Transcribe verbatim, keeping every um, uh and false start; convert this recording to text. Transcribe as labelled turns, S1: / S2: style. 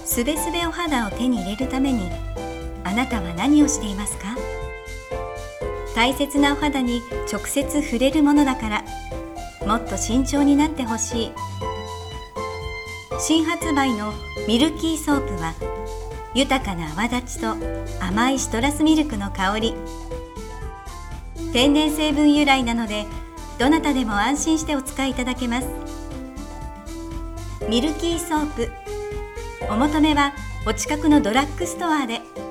S1: すべすべお肌を手に入れるために、あなたは何をしていますか？大切なお肌に直接触れるものだから、もっと慎重になってほしい。新発売のミルキーソープは、豊かな泡立ちと甘いシトラスミルクの香り。天然成分由来なので、どなたでも安心してお使いいただけます。ミルキーソープ。お求めはお近くのドラッグストアで。